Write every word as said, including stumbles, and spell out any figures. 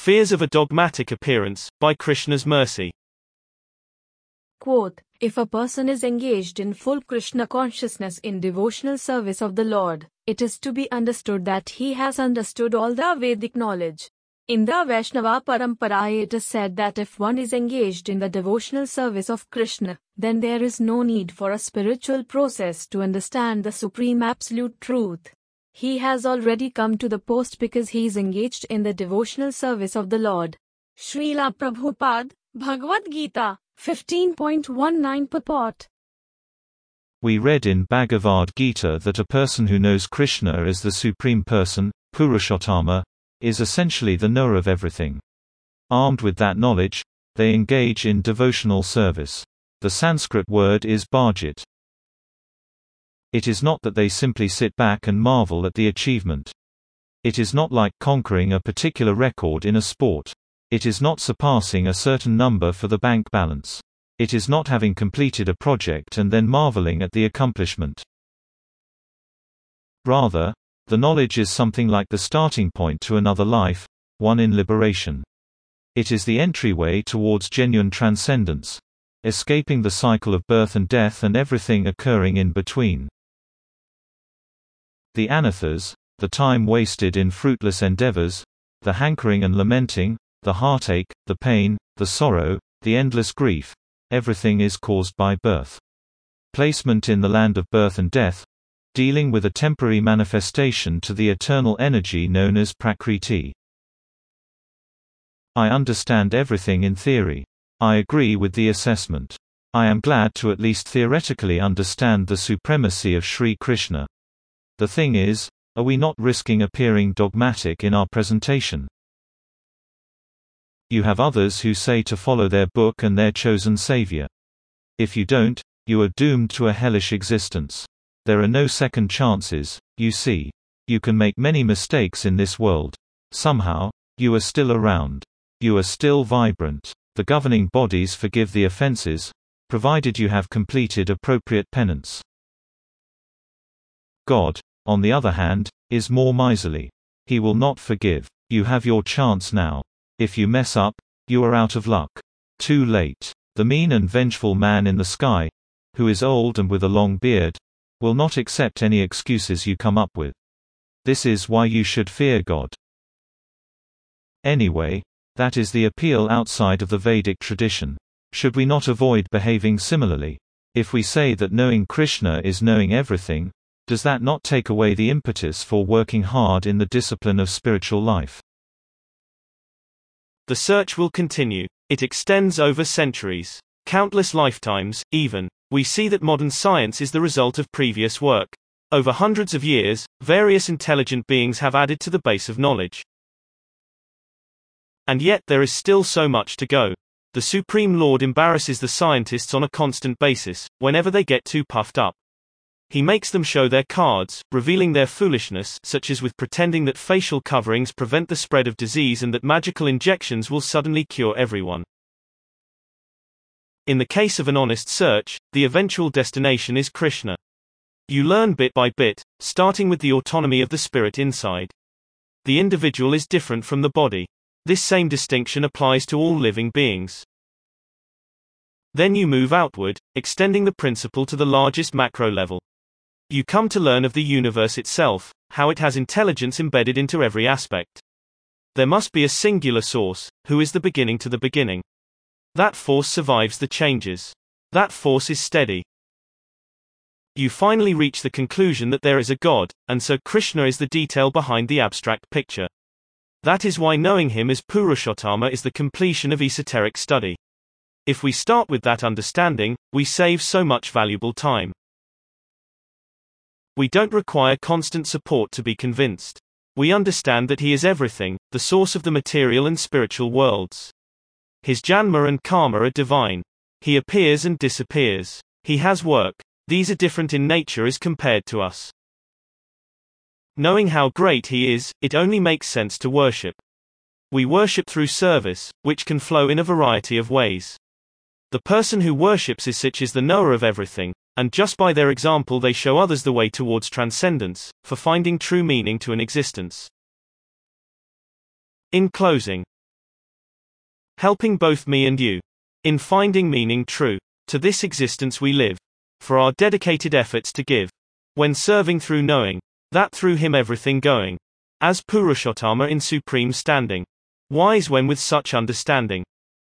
Fears of a Dogmatic Appearance, by Krishna's Mercy. Quote, if a person is engaged in full Krishna consciousness in devotional service of the Lord, it is to be understood that he has understood all the Vedic knowledge. In the Vaishnava Parampara it is said that if one is engaged in the devotional service of Krishna, then there is no need for a spiritual process to understand the supreme absolute truth. He has already come to the post because he is engaged in the devotional service of the Lord. Srila Prabhupada, Bhagavad Gita, fifteen point nineteen purport. We read in Bhagavad Gita that a person who knows Krishna as the Supreme Person, Purushottama, is essentially the knower of everything. Armed with that knowledge, they engage in devotional service. The Sanskrit word is bhajit. It is not that they simply sit back and marvel at the achievement. It is not like conquering a particular record in a sport. It is not surpassing a certain number for the bank balance. It is not having completed a project and then marveling at the accomplishment. Rather, the knowledge is something like the starting point to another life, one in liberation. It is the entryway towards genuine transcendence, escaping the cycle of birth and death and everything occurring in between. The anathas, the time wasted in fruitless endeavors, the hankering and lamenting, the heartache, the pain, the sorrow, the endless grief, everything is caused by birth. Placement in the land of birth and death, dealing with a temporary manifestation to the eternal energy known as Prakriti. I understand everything in theory. I agree with the assessment. I am glad to at least theoretically understand the supremacy of Sri Krishna. The thing is, are we not risking appearing dogmatic in our presentation? You have others who say to follow their book and their chosen savior. If you don't, you are doomed to a hellish existence. There are no second chances, you see. You can make many mistakes in this world. Somehow, you are still around. You are still vibrant. The governing bodies forgive the offenses, provided you have completed appropriate penance. God, on the other hand, is more miserly. He will not forgive. You have your chance now. If you mess up, you are out of luck. Too late. The mean and vengeful man in the sky, who is old and with a long beard, will not accept any excuses you come up with. This is why you should fear God. Anyway, that is the appeal outside of the Vedic tradition. Should we not avoid behaving similarly? If we say that knowing Krishna is knowing everything, does that not take away the impetus for working hard in the discipline of spiritual life? The search will continue. It extends over centuries, countless lifetimes, even. We see that modern science is the result of previous work. Over hundreds of years, various intelligent beings have added to the base of knowledge. And yet there is still so much to go. The Supreme Lord embarrasses the scientists on a constant basis, whenever they get too puffed up. He makes them show their cards, revealing their foolishness, such as with pretending that facial coverings prevent the spread of disease and that magical injections will suddenly cure everyone. In the case of an honest search, the eventual destination is Krishna. You learn bit by bit, starting with the autonomy of the spirit inside. The individual is different from the body. This same distinction applies to all living beings. Then you move outward, extending the principle to the largest macro level. You come to learn of the universe itself, how it has intelligence embedded into every aspect. There must be a singular source, who is the beginning to the beginning. That force survives the changes. That force is steady. You finally reach the conclusion that there is a God, and so Krishna is the detail behind the abstract picture. That is why knowing him as Purushottama is the completion of esoteric study. If we start with that understanding, we save so much valuable time. We don't require constant support to be convinced. We understand that he is everything, the source of the material and spiritual worlds. His janma and karma are divine. He appears and disappears. He has work. These are different in nature as compared to us. Knowing how great he is, it only makes sense to worship. We worship through service, which can flow in a variety of ways. The person who worships is such is the knower of everything, and just by their example they show others the way towards transcendence, for finding true meaning to an existence. In closing, helping both me and you. In finding meaning true to this existence we live. For our dedicated efforts to give. When serving through knowing. That through him everything going. As Purushottama in supreme standing. Wise when with such understanding.